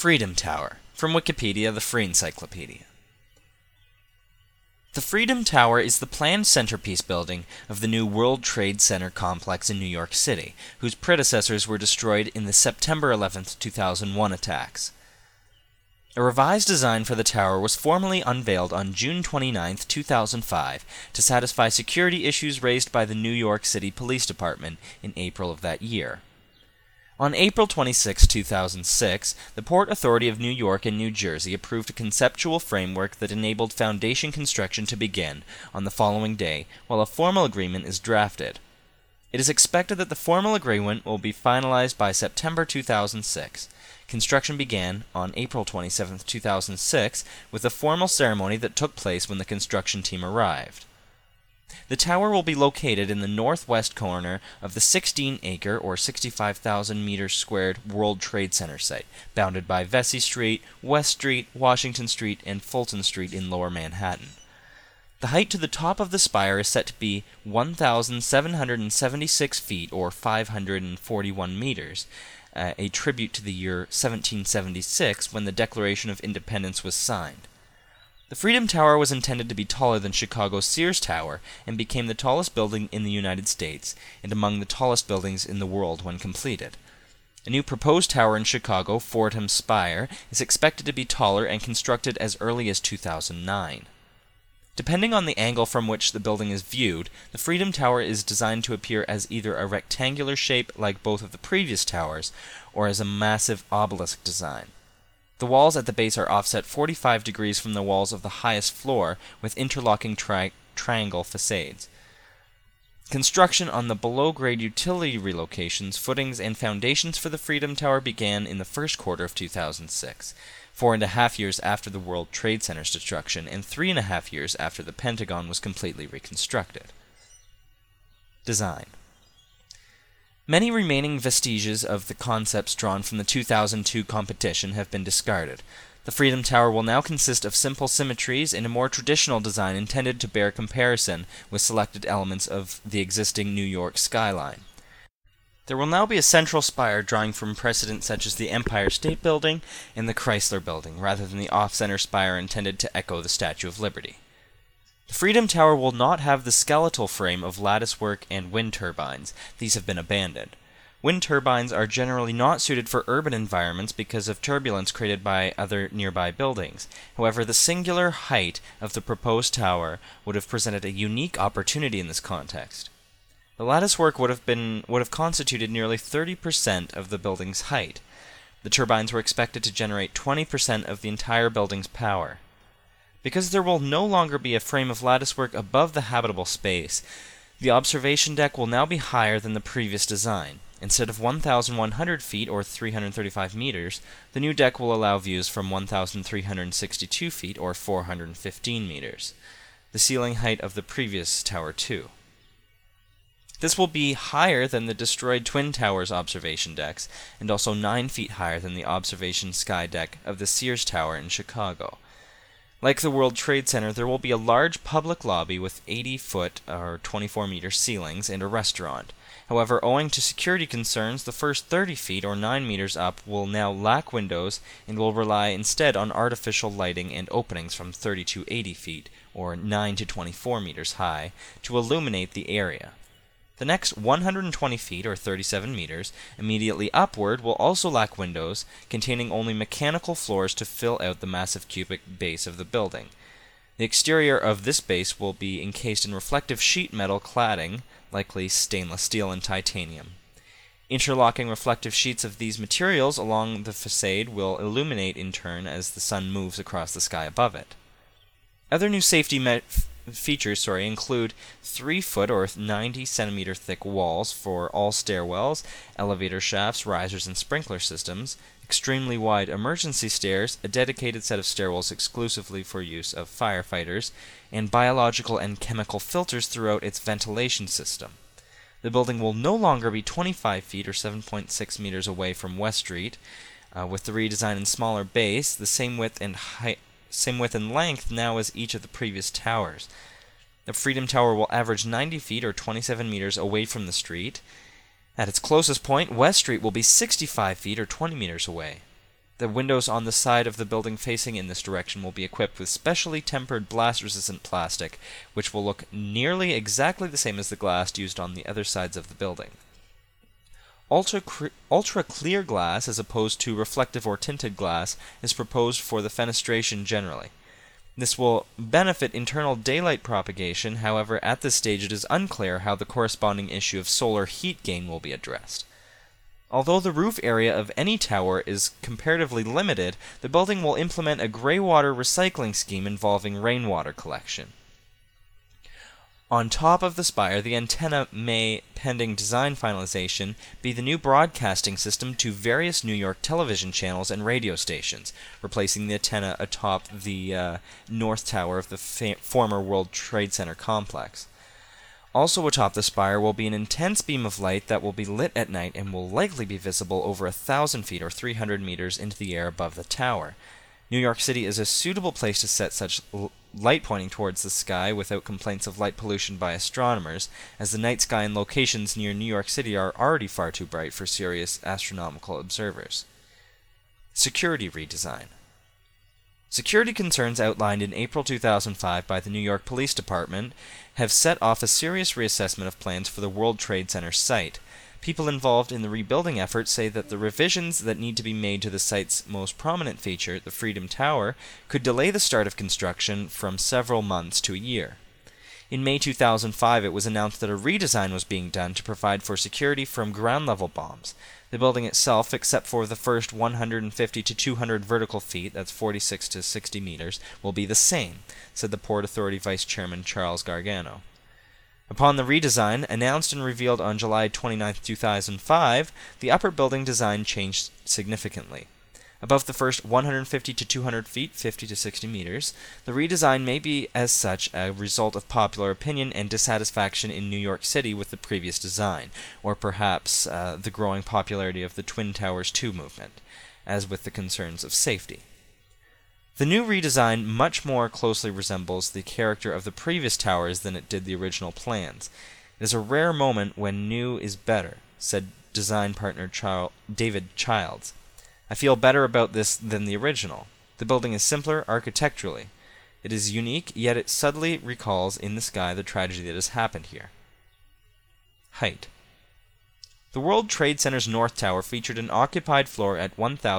Freedom Tower, from Wikipedia, the Free Encyclopedia. The Freedom Tower is the planned centerpiece building of the new World Trade Center complex in New York City, whose predecessors were destroyed in the September 11, 2001 attacks. A revised design for the tower was formally unveiled on June 29, 2005, to satisfy security issues raised by the New York City Police Department in April of that year. On April 26, 2006, the Port Authority of New York and New Jersey approved a conceptual framework that enabled foundation construction to begin on the following day, while a formal agreement is drafted. It is expected that the formal agreement will be finalized by September 2006. Construction began on April 27, 2006, with a formal ceremony that took place when the construction team arrived. The tower will be located in the northwest corner of the 16-acre or 65,000 meters squared World Trade Center site, bounded by Vesey Street, West Street, Washington Street, and Fulton Street in Lower Manhattan. The height to the top of the spire is set to be 1,776 feet or 541 meters, a tribute to the year 1776 when the Declaration of Independence was signed. The Freedom Tower was intended to be taller than Chicago's Sears Tower and became the tallest building in the United States and among the tallest buildings in the world when completed. A new proposed tower in Chicago, Fordham Spire, is expected to be taller and constructed as early as 2009. Depending on the angle from which the building is viewed, the Freedom Tower is designed to appear as either a rectangular shape like both of the previous towers, or as a massive obelisk design. The walls at the base are offset 45 degrees from the walls of the highest floor, with interlocking triangle facades. Construction on the below-grade utility relocations, footings, and foundations for the Freedom Tower began in the first quarter of 2006, 4.5 years after the World Trade Center's destruction, and 3.5 years after the Pentagon was completely reconstructed. Design. Many remaining vestiges of the concepts drawn from the 2002 competition have been discarded. The Freedom Tower will now consist of simple symmetries and a more traditional design intended to bear comparison with selected elements of the existing New York skyline. There will now be a central spire drawing from precedents such as the Empire State Building and the Chrysler Building, rather than the off-center spire intended to echo the Statue of Liberty. The Freedom Tower will not have the skeletal frame of latticework and wind turbines. These have been abandoned. Wind turbines are generally not suited for urban environments because of turbulence created by other nearby buildings. However, the singular height of the proposed tower would have presented a unique opportunity in this context. The latticework would have constituted nearly 30% of the building's height. The turbines were expected to generate 20% of the entire building's power. Because there will no longer be a frame of latticework above the habitable space, the observation deck will now be higher than the previous design. Instead of 1,100 feet or 335 meters, the new deck will allow views from 1,362 feet or 415 meters, the ceiling height of the previous tower too. This will be higher than the destroyed Twin Towers observation decks, and also 9 feet higher than the observation sky deck of the Sears Tower in Chicago. Like the World Trade Center, there will be a large public lobby with 80-foot or 24-meter ceilings and a restaurant. However, owing to security concerns, the first 30 feet or 9 meters up will now lack windows and will rely instead on artificial lighting and openings from 30 to 80 feet or 9 to 24 meters high to illuminate the area. The next 120 feet, or 37 meters, immediately upward will also lack windows, containing only mechanical floors to fill out the massive cubic base of the building. The exterior of this base will be encased in reflective sheet metal cladding, likely stainless steel and titanium. Interlocking reflective sheets of these materials along the facade will illuminate in turn as the sun moves across the sky above it. Other new safety features include 3-foot or 90-centimeter thick walls for all stairwells, elevator shafts, risers, and sprinkler systems, extremely wide emergency stairs, a dedicated set of stairwells exclusively for use of firefighters, and biological and chemical filters throughout its ventilation system. The building will no longer be 25 feet or 7.6 meters away from West Street, with the redesign and smaller base, the same width and length now as each of the previous towers. The Freedom Tower will average 90 feet or 27 meters away from the street. At its closest point, West Street will be 65 feet or 20 meters away. The windows on the side of the building facing in this direction will be equipped with specially tempered blast-resistant plastic, which will look nearly exactly the same as the glass used on the other sides of the building. Ultra clear glass, as opposed to reflective or tinted glass, is proposed for the fenestration generally. This will benefit internal daylight propagation. However, at this stage it is unclear how the corresponding issue of solar heat gain will be addressed. Although the roof area of any tower is comparatively limited, the building will implement a grey water recycling scheme involving rainwater collection. On top of the spire, the antenna may, pending design finalization, be the new broadcasting system to various New York television channels and radio stations, replacing the antenna atop the north tower of the former World Trade Center complex. Also atop the spire will be an intense beam of light that will be lit at night and will likely be visible over 1,000 feet or 300 meters into the air above the tower. New York City is a suitable place to set such light pointing towards the sky without complaints of light pollution by astronomers, as the night sky in locations near New York City are already far too bright for serious astronomical observers. Security redesign. Security concerns outlined in April 2005 by the New York Police Department have set off a serious reassessment of plans for the World Trade Center site. People involved in the rebuilding effort say that the revisions that need to be made to the site's most prominent feature, the Freedom Tower, could delay the start of construction from several months to a year. In May 2005, it was announced that a redesign was being done to provide for security from ground-level bombs. The building itself, except for the first 150 to 200 vertical feet, that's 46 to 60 meters, will be the same, said the Port Authority Vice Chairman Charles Gargano. Upon the redesign, announced and revealed on July 29, 2005, the upper building design changed significantly. Above the first 150 to 200 feet, 50 to 60 meters, the redesign may be as such a result of popular opinion and dissatisfaction in New York City with the previous design, or perhaps the growing popularity of the Twin Towers 2 movement, as with the concerns of safety. The new redesign much more closely resembles the character of the previous towers than it did the original plans. It is a rare moment when new is better, said design partner David Childs. I feel better about this than the original. The building is simpler architecturally. It is unique, yet it subtly recalls in the sky the tragedy that has happened here. Height. The World Trade Center's North Tower featured an occupied floor at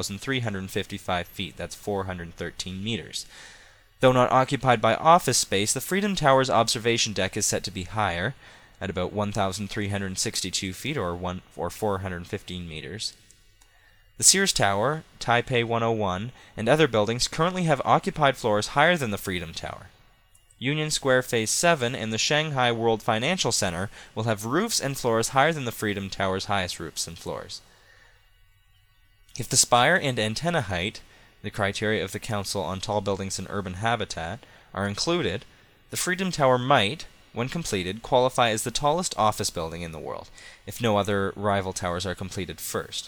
1,355 feet, that's 413 meters. Though not occupied by office space, the Freedom Tower's observation deck is set to be higher, at about 1,362 feet, or 415 meters. The Sears Tower, Taipei 101, and other buildings currently have occupied floors higher than the Freedom Tower. Union Square Phase 7 and the Shanghai World Financial Center will have roofs and floors higher than the Freedom Tower's highest roofs and floors. If the spire and antenna height, the criteria of the Council on Tall Buildings and Urban Habitat, are included, the Freedom Tower might, when completed, qualify as the tallest office building in the world, if no other rival towers are completed first.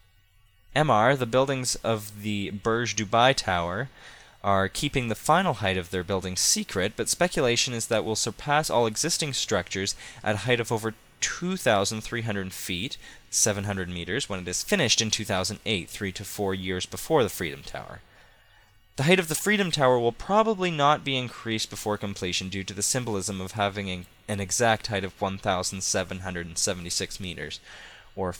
The buildings of the Burj Dubai Tower are keeping the final height of their buildings secret, but speculation is that will surpass all existing structures at a height of over 2,300 feet, 700 meters, when it is finished in 2008, 3 to 4 years before the Freedom Tower. The height of the Freedom Tower will probably not be increased before completion due to the symbolism of having an exact height of 1,776 meters, or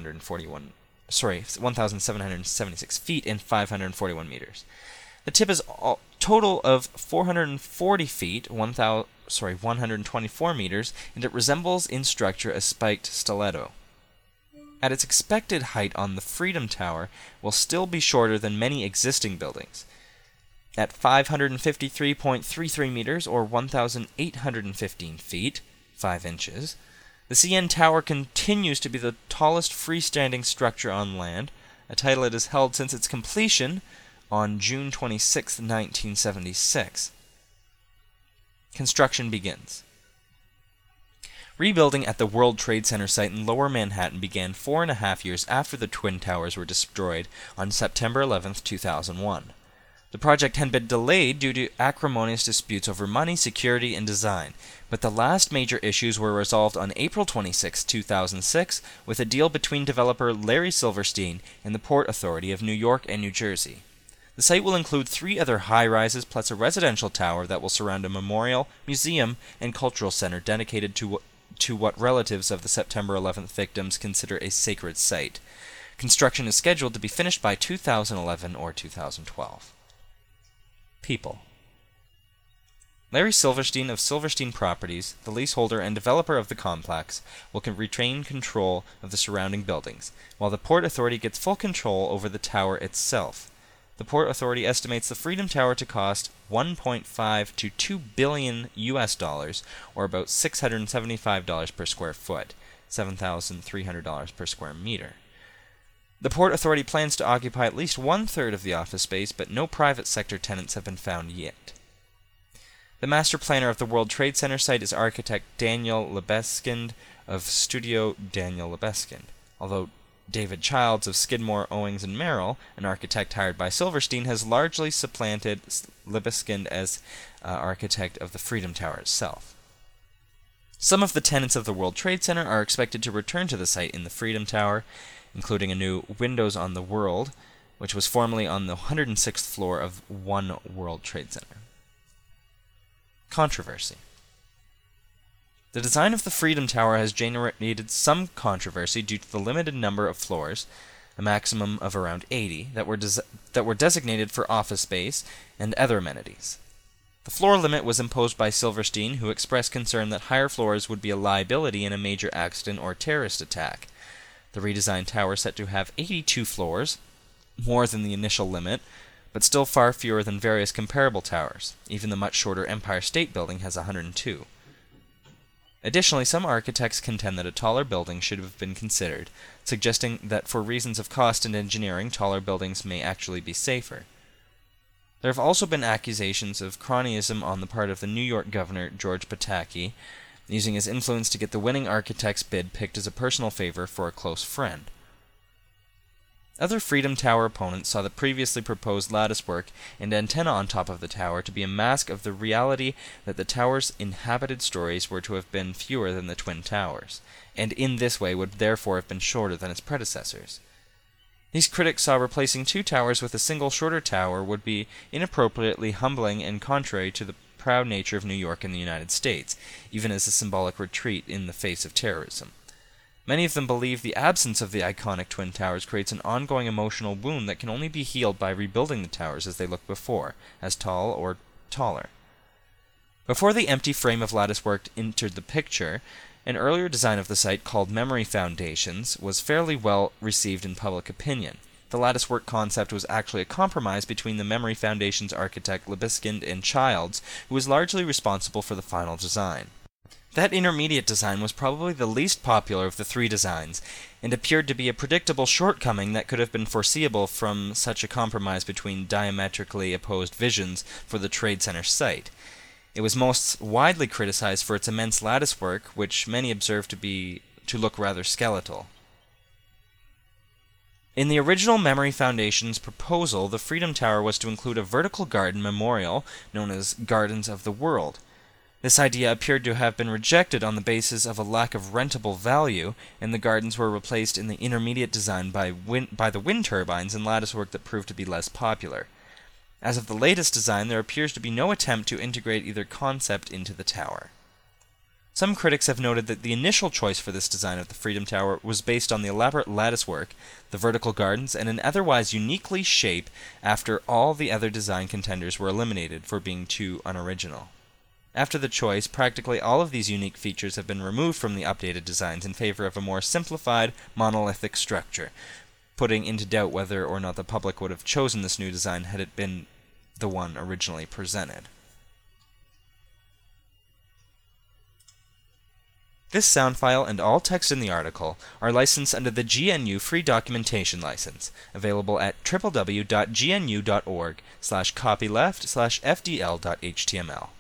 1,776 feet and 541 meters. The tip is a total of 440 feet, 124 meters, and it resembles in structure a spiked stiletto. At its expected height on the Freedom Tower will still be shorter than many existing buildings. At 553.33 meters, or 1,815 feet, 5 inches, the CN Tower continues to be the tallest freestanding structure on land, a title it has held since its completion on June 26, 1976. Construction begins. Rebuilding at the World Trade Center site in Lower Manhattan began 4.5 years after the Twin Towers were destroyed on September 11, 2001. The project had been delayed due to acrimonious disputes over money, security, and design, but the last major issues were resolved on April 26, 2006, with a deal between developer Larry Silverstein and the Port Authority of New York and New Jersey. The site will include 3 other high-rises plus a residential tower that will surround a memorial, museum, and cultural center dedicated to what relatives of the September 11th victims consider a sacred site. Construction is scheduled to be finished by 2011 or 2012. People. Larry Silverstein of Silverstein Properties, the leaseholder and developer of the complex, will retain control of the surrounding buildings, while the Port Authority gets full control over the tower itself. The Port Authority estimates the Freedom Tower to cost $1.5 to $2 billion US, or about $675 per square foot, $7,300 per square meter. The Port Authority plans to occupy at least 1/3 of the office space, but no private sector tenants have been found yet. The master planner of the World Trade Center site is architect Daniel Libeskind of Studio Daniel Libeskind, although David Childs of Skidmore, Owings & Merrill, an architect hired by Silverstein, has largely supplanted Libeskind as architect of the Freedom Tower itself. Some of the tenants of the World Trade Center are expected to return to the site in the Freedom Tower, including a new Windows on the World, which was formerly on the 106th floor of One World Trade Center. Controversy. The design of the Freedom Tower has generated some controversy due to the limited number of floors, a maximum of around 80, that were designated for office space and other amenities. The floor limit was imposed by Silverstein, who expressed concern that higher floors would be a liability in a major accident or terrorist attack. The redesigned tower is set to have 82 floors, more than the initial limit, but still far fewer than various comparable towers. Even the much shorter Empire State Building has 102. Additionally, some architects contend that a taller building should have been considered, suggesting that for reasons of cost and engineering, taller buildings may actually be safer. There have also been accusations of cronyism on the part of the New York governor, George Pataki, using his influence to get the winning architect's bid picked as a personal favor for a close friend. Other Freedom Tower opponents saw the previously proposed latticework and antenna on top of the tower to be a mask of the reality that the tower's inhabited stories were to have been fewer than the Twin Towers, and in this way would therefore have been shorter than its predecessors. These critics saw replacing 2 towers with a single shorter tower would be inappropriately humbling and contrary to the proud nature of New York and the United States, even as a symbolic retreat in the face of terrorism. Many of them believe the absence of the iconic Twin Towers creates an ongoing emotional wound that can only be healed by rebuilding the towers as they looked before, as tall or taller. Before the empty frame of latticework entered the picture, an earlier design of the site called Memory Foundations was fairly well received in public opinion. The latticework concept was actually a compromise between the Memory Foundation's architect Libeskind and Childs, who was largely responsible for the final design. That intermediate design was probably the least popular of the 3 designs, and appeared to be a predictable shortcoming that could have been foreseeable from such a compromise between diametrically opposed visions for the Trade Center site. It was most widely criticized for its immense latticework, which many observed to look rather skeletal. In the original Memory Foundation's proposal, the Freedom Tower was to include a vertical garden memorial known as Gardens of the World. This idea appeared to have been rejected on the basis of a lack of rentable value, and the gardens were replaced in the intermediate design by the wind turbines and latticework that proved to be less popular. As of the latest design, there appears to be no attempt to integrate either concept into the tower. Some critics have noted that the initial choice for this design of the Freedom Tower was based on the elaborate latticework, the vertical gardens, and an otherwise uniquely shape after all the other design contenders were eliminated for being too unoriginal. After the choice, practically all of these unique features have been removed from the updated designs in favor of a more simplified, monolithic structure, putting into doubt whether or not the public would have chosen this new design had it been the one originally presented. This sound file and all text in the article are licensed under the GNU Free Documentation License, available at www.gnu.org/copyleft/fdl.html.